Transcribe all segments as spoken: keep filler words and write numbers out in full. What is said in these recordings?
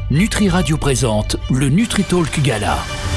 Nutri Radio présente le NutriTalk Gala.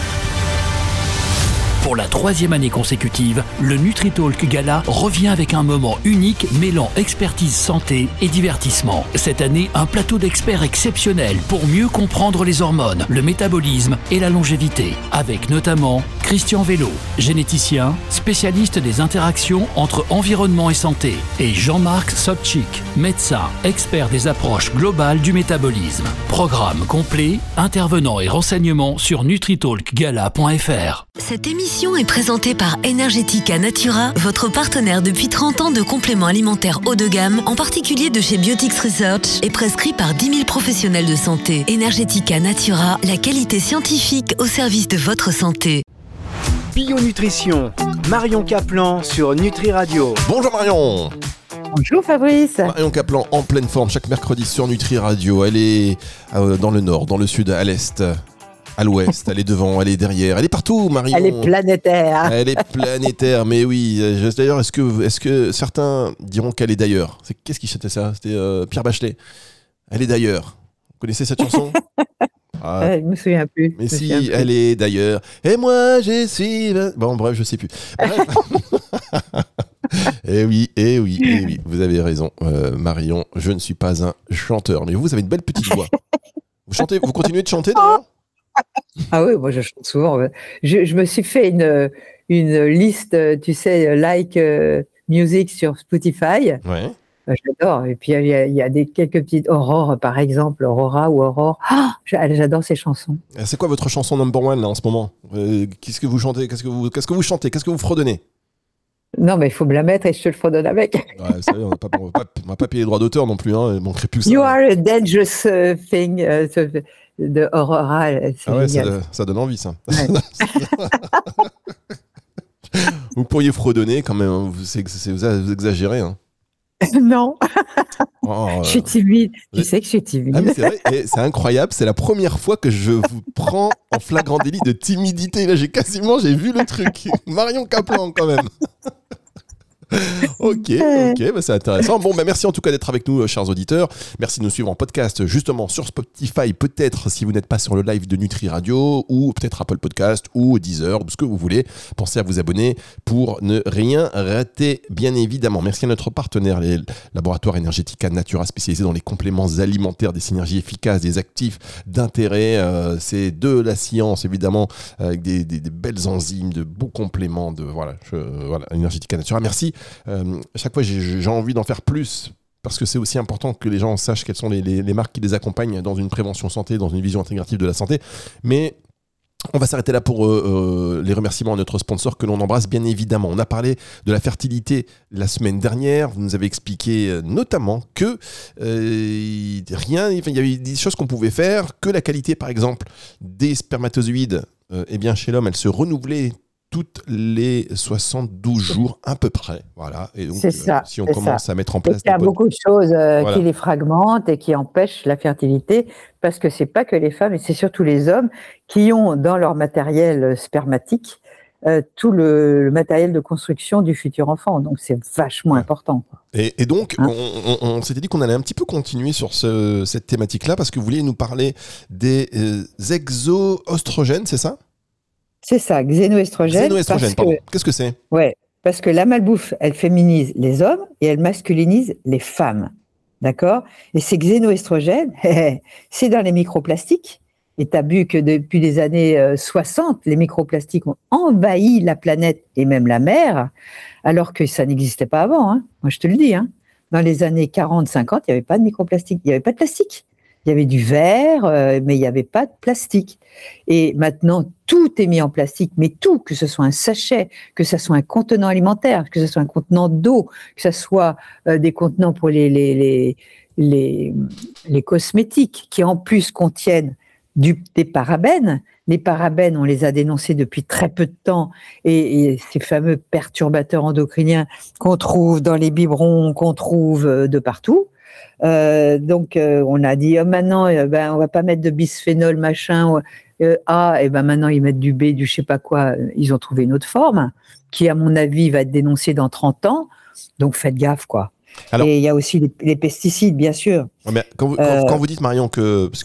Pour la troisième année consécutive, le NutriTalk Gala revient avec un moment unique mêlant expertise santé et divertissement. Cette année, un plateau d'experts exceptionnel pour mieux comprendre les hormones, le métabolisme et la longévité. Avec notamment Christian Vélo, généticien, spécialiste des interactions entre environnement et santé, et Jean-Marc Sobchik, médecin, expert des approches globales du métabolisme. Programme complet, intervenants et renseignements sur nutritalk gala point f r. Cette émission est présentée par Energetica Natura, votre partenaire depuis trente ans de compléments alimentaires haut de gamme, en particulier de chez Biotics Research, et prescrit par dix mille professionnels de santé. Energetica Natura, la qualité scientifique au service de votre santé. Bio-nutrition, Marion Caplan sur Nutri Radio. Bonjour Marion. Bonjour Fabrice. Marion Caplan en pleine forme chaque mercredi sur Nutri Radio. Elle est euh, dans le nord, dans le sud, à l'est, à l'ouest, elle est devant, elle est derrière, elle est partout Marion. Elle est planétaire. Elle est planétaire, mais oui. Je, d'ailleurs, est-ce que, est-ce que certains diront qu'elle est d'ailleurs? C'est, qu'est-ce qui chantait ça? C'était euh, Pierre Bachelet. Elle est d'ailleurs. Vous connaissez cette chanson? Ah, euh, je me souviens plus. Mais si, plus. Elle est d'ailleurs. Et moi, je suis... Bon, bref, je sais plus. Bref. Eh oui, eh oui, eh oui, vous avez raison, euh, Marion. Je ne suis pas un chanteur, mais vous, vous avez une belle petite voix. Vous chantez, vous continuez de chanter d'ailleurs? Ah oui, moi je chante souvent. Je, je me suis fait une, une liste, tu sais, like uh, music sur Spotify. Ouais. J'adore. Et puis il y a, il y a des, quelques petites Aurore, par exemple, Aurora ou Aurore. Ah, j'adore ces chansons. C'est quoi votre chanson number one là en ce moment? euh, Qu'est-ce que vous chantez? Qu'est-ce que vous, qu'est-ce que vous chantez? Qu'est-ce que vous fredonnez? Non, mais il faut me la mettre et je te le fredonne avec. Ouais, vous savez, on n'a pas, pas, pas payé les droits d'auteur non plus. Hein, il manquerait plus que ça. You are a dangerous uh, thing uh, de Aurora. Ah ouais, ça, ça donne envie ça. Ouais. Vous pourriez fredonner quand même. Hein. Vous, c'est, c'est, vous exagérez. Hein. Non, oh, je suis timide. Tu mais... sais que je suis timide. Ah, mais c'est vrai, et c'est incroyable. C'est la première fois que je vous prends en flagrant délit de timidité. Là, j'ai quasiment, j'ai vu le truc. Marion Caplan, quand même. Ok, ok, bah c'est intéressant. Bon, bah merci en tout cas d'être avec nous, chers auditeurs. Merci de nous suivre en podcast, justement sur Spotify, peut-être si vous n'êtes pas sur le live de Nutri Radio, ou peut-être Apple Podcast, ou Deezer, ou ce que vous voulez. Pensez à vous abonner pour ne rien rater, bien évidemment. Merci à notre partenaire, les laboratoires Energetica Natura, spécialisés dans les compléments alimentaires, des synergies efficaces, des actifs d'intérêt. Euh, c'est de la science, évidemment, avec des, des, des belles enzymes, de beaux compléments. De voilà, je, voilà, Energetica Natura. Merci. Euh, à chaque fois, j'ai, j'ai envie d'en faire plus parce que c'est aussi important que les gens sachent quelles sont les, les, les marques qui les accompagnent dans une prévention santé, dans une vision intégrative de la santé. Mais on va s'arrêter là pour euh, euh, les remerciements à notre sponsor que l'on embrasse bien évidemment. On a parlé de la fertilité la semaine dernière. Vous nous avez expliqué euh, notamment que euh, rien, il y avait des choses qu'on pouvait faire, que la qualité par exemple des spermatozoïdes, euh, eh bien chez l'homme, elle se renouvelait toutes les soixante-douze jours à peu près, voilà. Et donc, c'est ça, euh, si on c'est commence ça. à mettre en place, il y a des beaucoup de choses euh, voilà. qui les fragmentent et qui empêchent la fertilité, parce que c'est pas que les femmes, et c'est surtout les hommes qui ont dans leur matériel spermatique euh, tout le, le matériel de construction du futur enfant. Donc c'est vachement ouais. important. Et, et donc, hein on, on, on s'était dit qu'on allait un petit peu continuer sur ce, cette thématique-là, parce que vous vouliez nous parler des euh, exo-oestrogènes, c'est ça? C'est ça, xénoestrogène. Xénoestrogène, pardon. Que, Qu'est-ce que c'est? Ouais, parce que la malbouffe, elle féminise les hommes et elle masculinise les femmes. D'accord? Et ces xénoestrogènes, c'est dans les microplastiques. Et tu as vu que depuis les années soixante, les microplastiques ont envahi la planète et même la mer, alors que ça n'existait pas avant. Hein. Moi, je te le dis. Hein. Dans les années quarante cinquante, il n'y avait pas de microplastique, il n'y avait pas de plastique. Il y avait du verre, euh, mais il n'y avait pas de plastique. Et maintenant, tout est mis en plastique, mais tout, que ce soit un sachet, que ce soit un contenant alimentaire, que ce soit un contenant d'eau, que ce soit euh, des contenants pour les, les, les, les, les cosmétiques, qui en plus contiennent du, des parabènes. Les parabènes, on les a dénoncés depuis très peu de temps, et, et ces fameux perturbateurs endocriniens qu'on trouve dans les biberons, qu'on trouve de partout. Euh, donc euh, on a dit oh, maintenant euh, ben on va pas mettre de bisphénol machin euh, A et ben maintenant ils mettent du B, du je sais pas quoi. Ils ont trouvé une autre forme qui à mon avis va être dénoncée dans trente ans, donc faites gaffe quoi. Alors, et il y a aussi les, les pesticides bien sûr. Mais quand, vous, quand, euh, quand vous dites Marion que parce que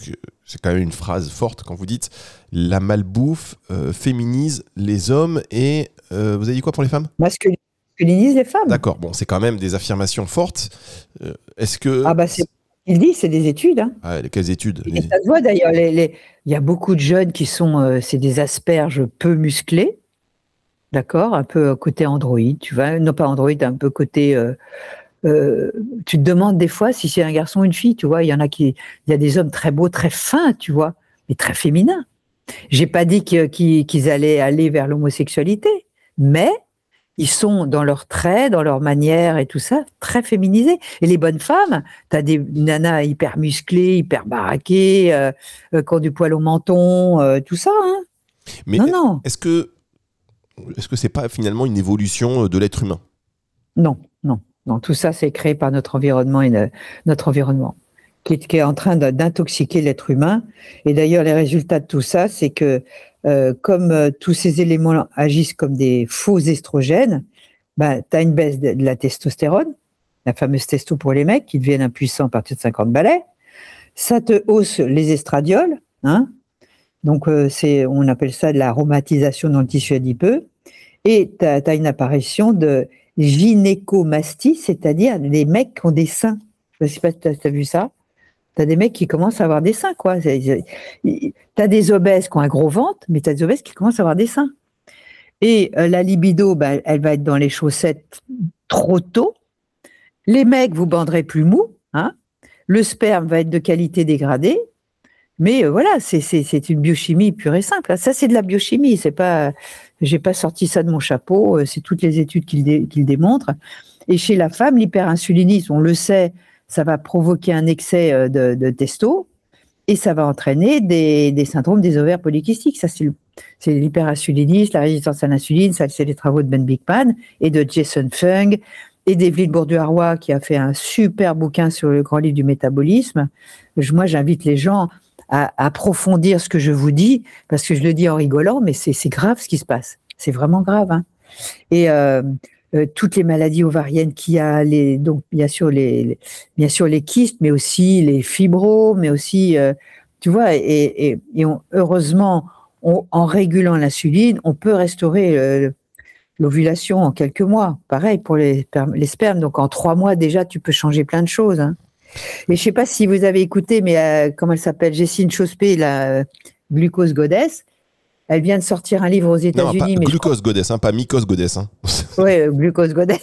c'est quand même une phrase forte quand vous dites la malbouffe euh, féminise les hommes et euh, vous avez dit quoi pour les femmes ? Masculinise les femmes. D'accord, bon, c'est quand même des affirmations fortes. Euh, est-ce que... Ah bah c'est... Il dit, c'est des études. Hein. Ah, quelles études ? Et ça se voit d'ailleurs, les, les... il y a beaucoup de jeunes qui sont, euh, c'est des asperges peu musclés, d'accord, un peu côté androïde, tu vois, non pas androïde, un peu côté... Euh, euh, tu te demandes des fois si c'est un garçon ou une fille, tu vois, il y en a qui... Il y a des hommes très beaux, très fins, tu vois, mais très féminins. J'ai pas dit qu'ils, qu'ils allaient aller vers l'homosexualité, mais... ils sont dans leurs traits, dans leur manière et tout ça, très féminisés. Et les bonnes femmes, tu as des nanas hyper musclées, hyper baraquées, euh, euh, qui ont du poil au menton, euh, tout ça. Hein. Mais non, non. Est-ce que est-ce que c'est pas finalement une évolution de l'être humain ? Non, non, non. Tout ça, c'est créé par notre environnement, et ne, notre environnement qui est, qui est en train d'intoxiquer l'être humain. Et d'ailleurs, les résultats de tout ça, c'est que Euh, comme euh, tous ces éléments agissent comme des faux estrogènes, bah, tu as une baisse de, de la testostérone, la fameuse testo pour les mecs qui deviennent impuissants à partir de cinquante balais. Ça te hausse les estradiol, hein, donc euh, c'est, on appelle ça de l'aromatisation dans le tissu adipeux, et tu as une apparition de gynécomastie, c'est-à-dire des mecs qui ont des seins. Je ne sais pas si tu as vu ça. T'as des mecs qui commencent à avoir des seins, quoi. T'as des obèses qui ont un gros ventre, mais t'as des obèses qui commencent à avoir des seins. Et euh, la libido, bah, elle va être dans les chaussettes trop tôt. Les mecs, vous banderez plus mou. Hein. Le sperme va être de qualité dégradée. Mais euh, voilà, c'est, c'est, c'est une biochimie pure et simple. Ça, c'est de la biochimie. C'est pas, j'ai pas sorti ça de mon chapeau. C'est toutes les études qui le, dé, qui le démontrent. Et chez la femme, l'hyperinsulinisme, on le sait, ça va provoquer un excès de, de testo et ça va entraîner des, des syndromes des ovaires polykystiques. Ça, c'est, le, c'est l'hyperinsulinisme, la résistance à l'insuline. Ça, c'est les travaux de Ben Bigman et de Jason Fung et d'Evelyne Bourdieu-Harrois qui a fait un super bouquin sur le grand livre du métabolisme. Moi, j'invite les gens à, à approfondir ce que je vous dis parce que je le dis en rigolant, mais c'est, c'est grave ce qui se passe. C'est vraiment grave. Hein. Et... Euh, Euh, toutes les maladies ovariennes qu'il y a, les, donc bien sûr les, les, bien sûr les kystes, mais aussi les fibros, mais aussi, euh, tu vois, et, et, et on, heureusement, on, en régulant l'insuline, on peut restaurer euh, l'ovulation en quelques mois. Pareil pour les, les spermes, donc en trois mois déjà, tu peux changer plein de choses. Hein. Et je sais pas si vous avez écouté, mais euh, comment elle s'appelle, Jessine Chospé, la euh, glucose goddess. Elle vient de sortir un livre aux États-Unis. Non, pas mais glucose goddess, hein, pas mycose goddess. Hein. Oui, euh, glucose goddess.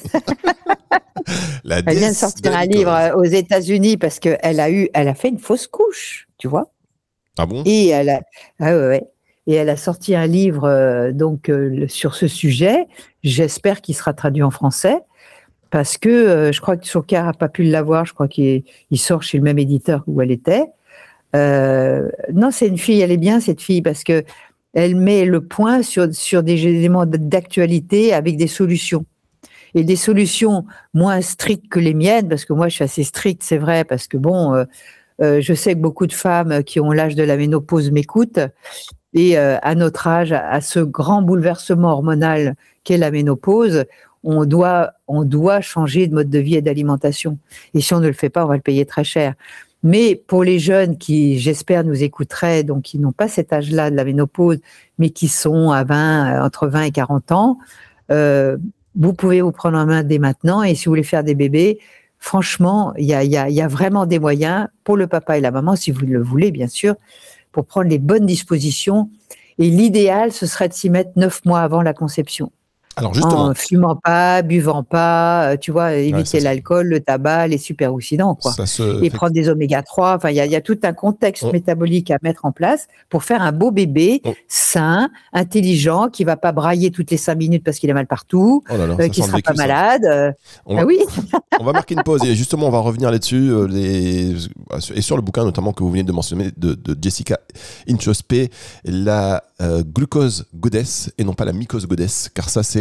La elle vient de sortir de un livre aux États-Unis parce qu'elle a eu, elle a fait une fausse couche, tu vois. Ah bon ? Et elle a, ah ouais, ouais. Et elle a sorti un livre euh, donc euh, sur ce sujet. J'espère qu'il sera traduit en français parce que euh, je crois que Sokar n'a pas pu l'avoir. Je crois qu'il il sort chez le même éditeur où elle était. Euh, non, c'est une fille. Elle est bien cette fille parce que elle met le point sur, sur des éléments d'actualité avec des solutions. Et des solutions moins strictes que les miennes, parce que moi, je suis assez stricte, c'est vrai, parce que bon, euh, euh, je sais que beaucoup de femmes qui ont l'âge de la ménopause m'écoutent. Et euh, à notre âge, à ce grand bouleversement hormonal qu'est la ménopause, on doit, on doit changer de mode de vie et d'alimentation. Et si on ne le fait pas, on va le payer très cher. Mais pour les jeunes qui, j'espère, nous écouteraient, donc qui n'ont pas cet âge-là de la ménopause, mais qui sont à vingt, entre vingt et quarante ans, euh, vous pouvez vous prendre en main dès maintenant. Et si vous voulez faire des bébés, franchement, il y a, y a, y a vraiment des moyens pour le papa et la maman, si vous le voulez, bien sûr, pour prendre les bonnes dispositions. Et l'idéal, ce serait de s'y mettre neuf mois avant la conception. Alors justement, en fumant pas, buvant pas, tu vois, éviter ouais, l'alcool, le tabac, les superoxydants, quoi. Se... Et prendre des oméga trois. Enfin, il y a, y a tout un contexte on... métabolique à mettre en place pour faire un beau bébé on... sain, intelligent, qui va pas brailler toutes les cinq minutes parce qu'il est mal partout, oh là là, euh, qui sera vécu, pas ça. malade. Euh... On va... Ah oui. On va marquer une pause et justement, on va revenir là-dessus euh, les... et sur le bouquin notamment que vous venez de mentionner de, de Jessica Inchospé, la euh, glucose goddess et non pas la mycose goddess, car ça c'est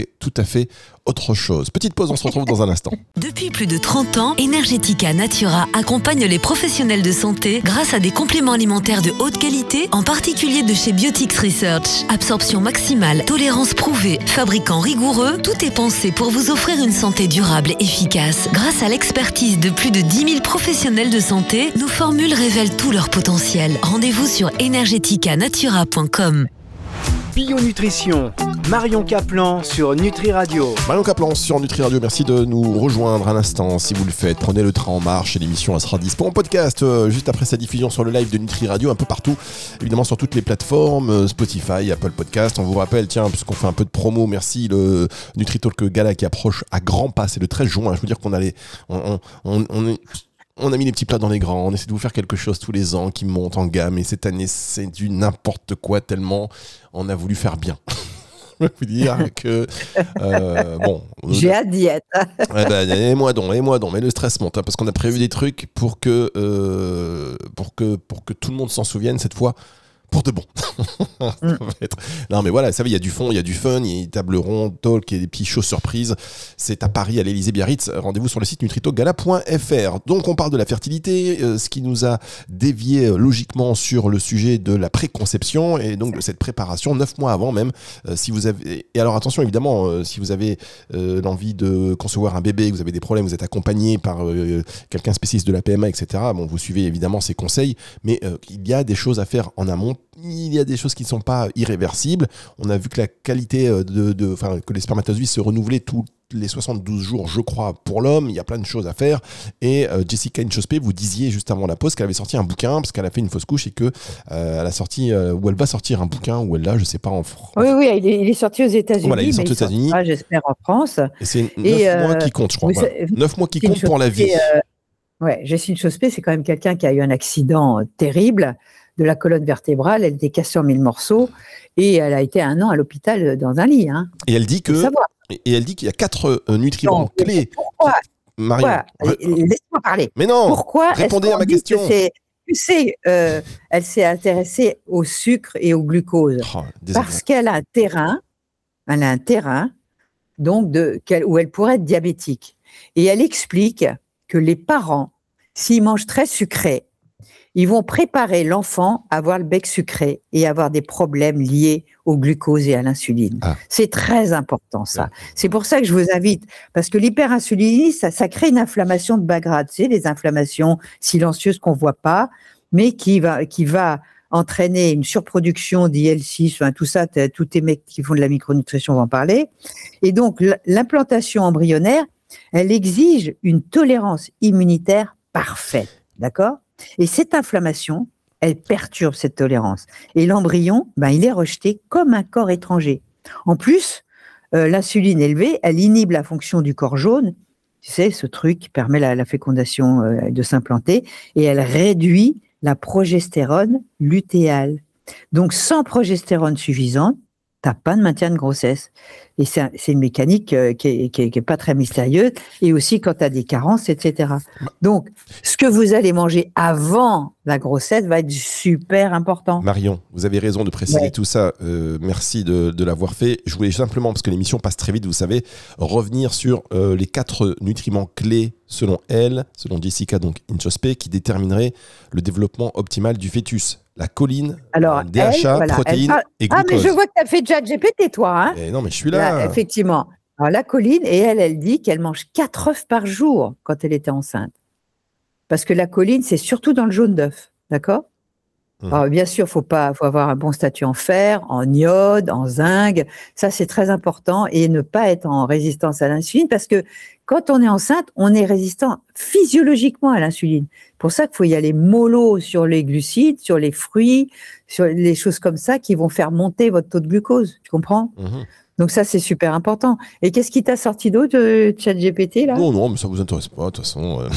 c'est tout à fait autre chose. Petite pause, on se retrouve dans un instant. Depuis plus de trente ans, Energetica Natura accompagne les professionnels de santé grâce à des compléments alimentaires de haute qualité, en particulier de chez Biotix Research. Absorption maximale, tolérance prouvée, fabricant rigoureux, tout est pensé pour vous offrir une santé durable et efficace. Grâce à l'expertise de plus de dix mille professionnels de santé, nos formules révèlent tout leur potentiel. Rendez-vous sur energetica natura point com. Bio-nutrition, Marion Caplan sur Nutri Radio. Marion Caplan sur Nutri Radio, merci de nous rejoindre à l'instant. Si vous le faites, prenez le train en marche et l'émission elle sera dispo en podcast euh, juste après sa diffusion sur le live de Nutri Radio, un peu partout, évidemment sur toutes les plateformes, euh, Spotify, Apple Podcast. On vous rappelle, tiens, puisqu'on fait un peu de promo, merci, le Nutri Talk Gala qui approche à grands pas, c'est le treize juin. Je veux dire qu'on allait, on, on, on est... On a mis les petits plats dans les grands, on essaie de vous faire quelque chose tous les ans qui monte en gamme, et cette année c'est du n'importe quoi tellement on a voulu faire bien. Je peux vous dire que euh, bon, j'ai hâte d'y être. Eh ben, et moi donc, et moi donc, mais le stress monte hein, parce qu'on a prévu des trucs pour que euh, pour que pour que tout le monde s'en souvienne cette fois. Pour de bon. Ça va être... Non mais voilà, ça va, il y a du fond, il y a du fun, il y a des tables rondes, talk, il y a des petits shows surprises. C'est à Paris, à l'Élysée-Biarritz. Rendez-vous sur le site nutritogala point f r. Donc on parle de la fertilité, euh, ce qui nous a dévié euh, logiquement sur le sujet de la préconception et donc de cette préparation neuf mois avant même. Euh, si vous avez et alors attention évidemment, euh, si vous avez euh, l'envie de concevoir un bébé, que vous avez des problèmes, vous êtes accompagné par euh, quelqu'un spécialiste de la P M A, et cetera. Bon, vous suivez évidemment ses conseils, mais euh, il y a des choses à faire en amont. Il y a des choses qui ne sont pas irréversibles. On a vu que la qualité de, de, enfin, que les spermatozoïdes se renouvelaient tous les soixante-douze jours, je crois, pour l'homme. Il y a plein de choses à faire. Et euh, Jessica Inchospé, vous disiez juste avant la pause qu'elle avait sorti un bouquin parce qu'elle a fait une fausse couche et que euh, elle a sorti, euh, ou elle va sortir un bouquin, ou elle l'a, je sais pas, en France. Oui, oui, il est, il est sorti aux États-Unis. Voilà, il est sorti aux États-Unis. Ah, j'espère en France. Et c'est neuf euh, mois qui comptent, je crois. Voilà. neuf mois qui comptent pour la vie. Euh, ouais, Jessica Inchospé, c'est quand même quelqu'un qui a eu un accident terrible de la colonne vertébrale, elle était cassée en mille morceaux et elle a été un an à l'hôpital dans un lit. Hein. Et elle dit que, et elle dit qu'il y a quatre euh, nutriments non, clés. Pourquoi, Marion, pourquoi laisse-moi parler. Mais non. Pourquoi répondez à ma question. Tu sais, euh, elle s'est intéressée au sucre et au glucose oh, parce qu'elle a un terrain, elle a un terrain donc de où elle pourrait être diabétique. Et elle explique que les parents, s'ils mangent très sucré, ils vont préparer l'enfant à avoir le bec sucré et avoir des problèmes liés au glucose et à l'insuline. Ah. C'est très important, ça. Ouais. C'est pour ça que je vous invite, parce que l'hyperinsulinisme, ça, ça crée une inflammation de bas grade. Tu sais, les inflammations silencieuses qu'on voit pas, mais qui va, qui va entraîner une surproduction d'I L six, enfin, tout ça, tous les mecs qui font de la micronutrition vont en parler. Et donc, l'implantation embryonnaire, elle exige une tolérance immunitaire parfaite. D'accord ? Et cette inflammation, elle perturbe cette tolérance. Et l'embryon, ben, il est rejeté comme un corps étranger. En plus, euh, l'insuline élevée, elle inhibe la fonction du corps jaune, tu sais, ce truc qui permet la, la fécondation euh, de s'implanter, et elle réduit la progestérone lutéale. Donc, sans progestérone suffisante, tu n'as pas de maintien de grossesse. Et c'est, un, c'est une mécanique euh, qui n'est qui est, qui est pas très mystérieuse. Et aussi quand tu as des carences, et cetera. Donc, ce que vous allez manger avant la grossesse va être super important. Marion, vous avez raison de préciser ouais. tout ça. Euh, merci de, de l'avoir fait. Je voulais simplement, parce que l'émission passe très vite, vous savez, revenir sur euh, les quatre nutriments clés selon elle, selon Jessica donc Inchospé, qui détermineraient le développement optimal du fœtus. La choline, alors, D H A, elle, voilà, protéines parle... et glucose. Ah, mais je vois que tu as fait déjà G P T, toi. Hein et non, mais je suis là. là effectivement. Alors, la choline, et elle, elle dit qu'elle mange quatre œufs par jour quand elle était enceinte. Parce que la choline, c'est surtout dans le jaune d'œuf. D'accord ? Mmh. Alors, bien sûr, il faut pas, faut avoir un bon statut en fer, en iode, en zinc. Ça, c'est très important. Et ne pas être en résistance à l'insuline. Parce que quand on est enceinte, on est résistant physiologiquement à l'insuline. C'est pour ça qu'il faut y aller mollo sur les glucides, sur les fruits, sur les choses comme ça qui vont faire monter votre taux de glucose. Tu comprends ? Mmh. Donc ça, c'est super important. Et qu'est-ce qui t'a sorti d'autre, euh, ChatGPT, là ? Non, non, mais ça vous intéresse pas, de toute façon. Euh...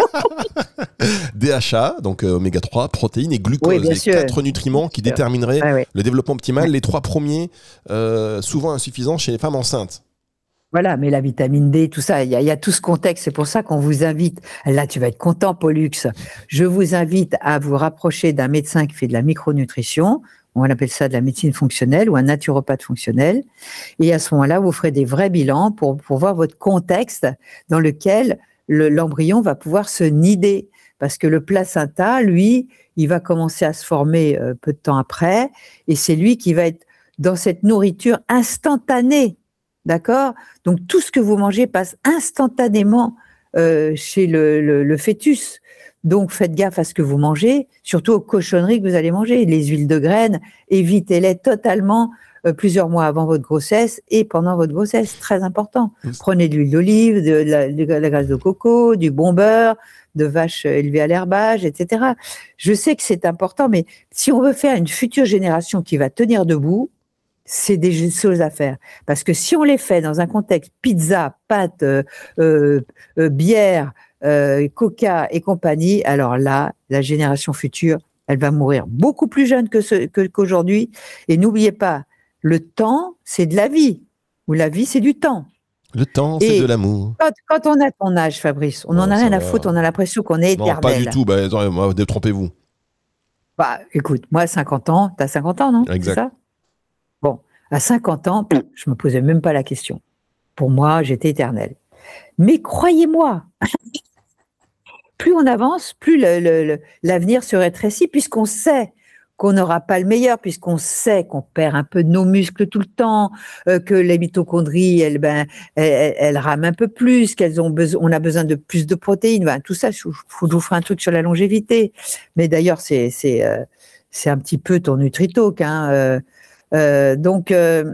D H A, donc euh, oméga trois, protéines et glucose. Oui, bien les sûr. quatre nutriments qui détermineraient ah, oui. le développement optimal. Les trois premiers, euh, souvent insuffisants chez les femmes enceintes. Voilà, mais la vitamine D, tout ça, il y, y a tout ce contexte. C'est pour ça qu'on vous invite, là tu vas être content, Pollux, je vous invite à vous rapprocher d'un médecin qui fait de la micronutrition. on appelle ça de la médecine fonctionnelle ou un naturopathe fonctionnel. Et à ce moment-là, vous ferez des vrais bilans pour, pour voir votre contexte dans lequel le, l'embryon va pouvoir se nider. Parce que le placenta, lui, il va commencer à se former euh, peu de temps après, et c'est lui qui va être dans cette nourriture instantanée, d'accord ? Donc tout ce que vous mangez passe instantanément euh, chez le, le, le fœtus. Donc faites gaffe à ce que vous mangez, surtout aux cochonneries que vous allez manger. Les huiles de graines, évitez-les totalement euh, plusieurs mois avant votre grossesse et pendant votre grossesse, très important. Prenez de l'huile d'olive, de la, de la graisse de coco, du bon beurre, de vaches élevées à l'herbage, et cetera. Je sais que c'est important, mais si on veut faire une future génération qui va tenir debout, c'est des choses à faire. Parce que si on les fait dans un contexte pizza, pâtes, euh, euh, euh, bière, euh, coca et compagnie, alors là, la génération future, elle va mourir beaucoup plus jeune que ce, que, qu'aujourd'hui. Et n'oubliez pas, le temps, c'est de la vie. Ou la vie, c'est du temps. Le temps, c'est Et de l'amour. Quand, quand on a ton âge, Fabrice, on n'en Non, a ça rien à va. foutre, on a l'impression qu'on est éternel. Non, pas du tout. Bah, attendez, moi, détrompez-vous. Bah, écoute, moi, à cinquante ans, t'as cinquante ans, non ? Exact. C'est ça ? Bon, à cinquante ans, pff, je me posais même pas la question. Pour moi, j'étais éternel. Mais croyez-moi, plus on avance, plus le, le, le, l'avenir se rétrécit, puisqu'on sait qu'on n'aura pas le meilleur, puisqu'on sait qu'on perd un peu de nos muscles tout le temps, euh, que les mitochondries, elles, ben, elles, elles rament un peu plus, qu'elles ont besoin, on a besoin de plus de protéines. Ben, tout ça, je, je vous ferai un truc sur la longévité. Mais d'ailleurs, c'est, c'est, euh, c'est un petit peu ton NutriTalk, hein. Euh, euh, donc, euh,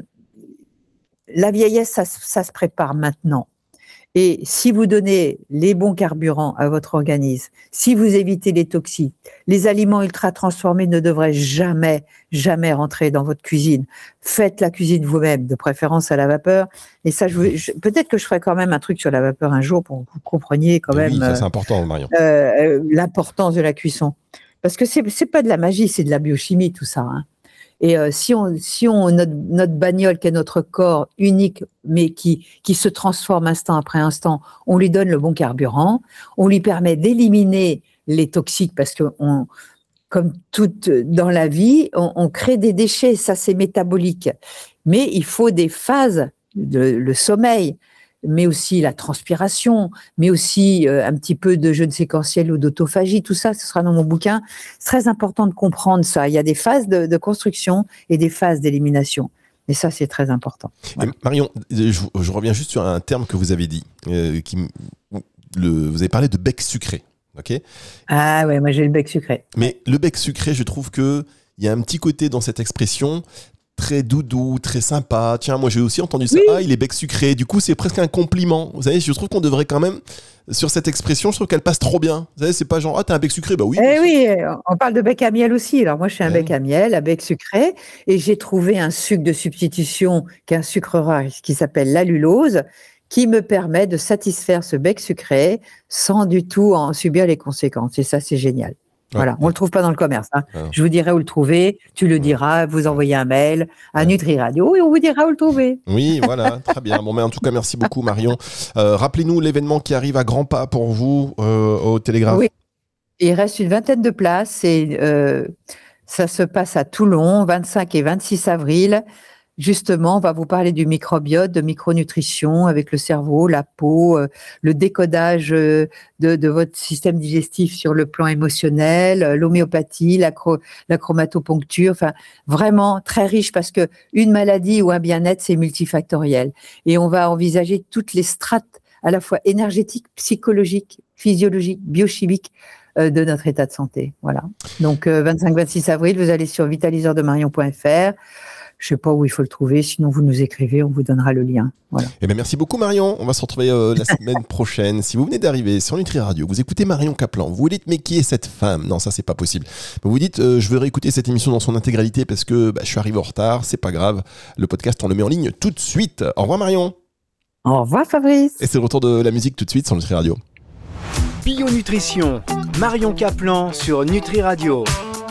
la vieillesse, ça, ça se prépare maintenant. Et si vous donnez les bons carburants à votre organisme, si vous évitez les toxiques, les aliments ultra transformés ne devraient jamais, jamais rentrer dans votre cuisine. Faites la cuisine vous-même, de préférence à la vapeur. Et ça, je, je, peut-être que je ferai quand même un truc sur la vapeur un jour pour que vous compreniez quand même. Oui, ça c'est important, Marion. Euh, l'importance de la cuisson. Parce que c'est, c'est pas de la magie, c'est de la biochimie, tout ça, hein. Et euh, si on, si on notre, notre bagnole qui est notre corps unique, mais qui, qui se transforme instant après instant, on lui donne le bon carburant, on lui permet d'éliminer les toxiques parce que on, comme tout dans la vie, on, on crée des déchets, ça c'est métabolique. Mais il faut des phases, de, le sommeil, mais aussi la transpiration, mais aussi euh, un petit peu de jeûne séquentiel ou d'autophagie, tout ça, ce sera dans mon bouquin. C'est très important de comprendre ça. Il y a des phases de, de construction et des phases d'élimination. Et ça, c'est très important. Voilà. Marion, je, je reviens juste sur un terme que vous avez dit. Euh, qui, le, vous avez parlé de bec sucré. Okay, ah ouais, moi j'ai le bec sucré. Mais le bec sucré, je trouve qu'il y a un petit côté dans cette expression très doudou, très sympa. Tiens, moi j'ai aussi entendu ça. Oui. Ah, il est bec sucré. Du coup, c'est presque un compliment. Vous savez, je trouve qu'on devrait quand même, sur cette expression, je trouve qu'elle passe trop bien. Vous savez, c'est pas genre, ah, t'as un bec sucré. Bah oui. Eh oui, on parle de bec à miel aussi. Alors moi, je suis un ouais. bec à miel, à bec sucré. Et j'ai trouvé un sucre de substitution, qui est un sucre rare, qui s'appelle l'allulose, qui me permet de satisfaire ce bec sucré sans du tout en subir les conséquences. Et ça, c'est génial. Voilà, ouais. On ne le trouve pas dans le commerce. Hein. Ah. Je vous dirai où le trouver, tu le diras, vous envoyez un mail à ouais. Nutri Radio et on vous dira où le trouver. Oui, voilà, très bien. Bon, mais en tout cas, merci beaucoup Marion. Euh, rappelez-nous l'événement qui arrive à grands pas pour vous euh, au Télégraphe. Oui, il reste une vingtaine de places et euh, ça se passe à Toulon, vingt-cinq et vingt-six avril. Justement, on va vous parler du microbiote, de micronutrition avec le cerveau, la peau, euh, le décodage euh, de, de votre système digestif sur le plan émotionnel, euh, l'homéopathie, la, cro- la chromatoponcture, enfin vraiment très riche parce que une maladie ou un bien-être, c'est multifactoriel. Et on va envisager toutes les strates à la fois énergétiques, psychologiques, physiologiques, biochimiques euh, de notre état de santé. Voilà. Donc euh, vingt-cinq vingt-six avril, vous allez sur vitaliseur de marion point f r. Je ne sais pas où il faut le trouver, sinon vous nous écrivez, on vous donnera le lien. Voilà. Eh bien, merci beaucoup Marion, on va se retrouver euh, la semaine prochaine. Si vous venez d'arriver sur Nutri Radio, vous écoutez Marion Kaplan, vous vous dites mais qui est cette femme ? Non, ça c'est pas possible. Vous vous dites euh, je veux réécouter cette émission dans son intégralité parce que bah, je suis arrivé en retard, c'est pas grave. Le podcast on le met en ligne tout de suite. Au revoir Marion. Au revoir Fabrice. Et c'est le retour de la musique tout de suite sur Nutri Radio. Bio Nutrition, Marion Kaplan sur Nutri Radio.